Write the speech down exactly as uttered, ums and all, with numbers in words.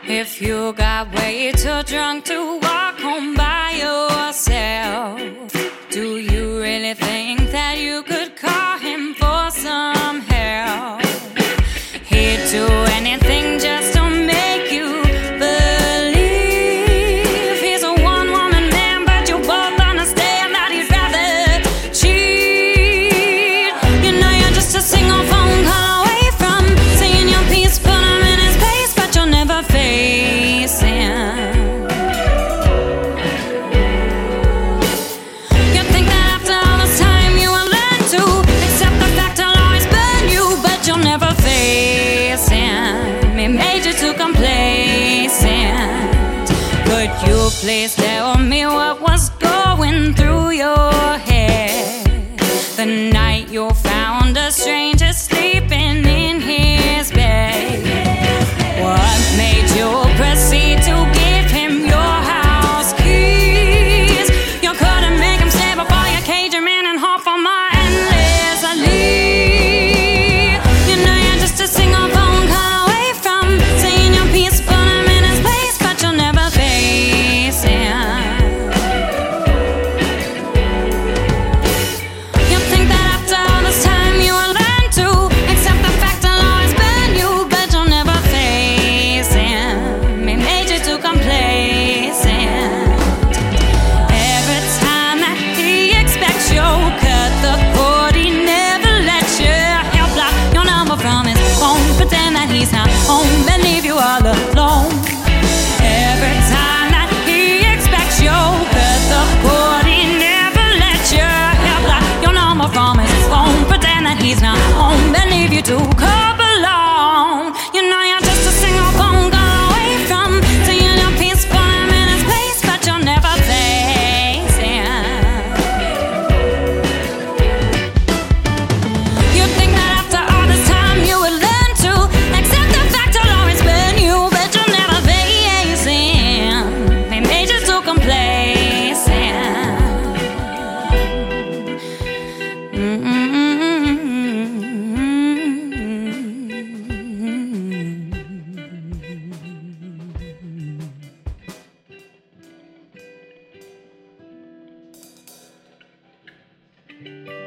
If you got way too drunk to walk home by yourself, do you really think that you could call him for some help? He'd do anything just to make you believe he's a one-woman man, but you both understand that he'd rather cheat. You know you're just a single phone call away from saying your piece, put him in his place, but you'll never face him. You think that after all this time you will learn to accept the fact he'll always burn you, but you'll never face him. He made you too complacent. Could you please tell me what was going through your head the night you found a stranger sleeping in his bed? What made you proceed to give him your house keys? You couldn't make him stay before you cage him in and hope for more endlessly. You know you're just a single phone call away from saying your piece, put him in his place, but you'll never face him. You think that after all this time you will learn to accept the fact he'll always burn you, but you'll never face him. He made you too complacent. Every time that he expects you'll cut the cord, he never lets you. He'll block your number from his phone, pretend that he's not home, and leave you all alone. Every time that he expects you'll cut the cord, he never lets you. He'll block your number from his phone, pretend that he's not home, and leave you to come along. You know you're just a single phone call away from saying your piece, put him in his place, but you'll never face him. You think that after all this time you would learn to accept the fact he'll always burn you, but you'll never face him. He made you too complacent. Mm-hmm.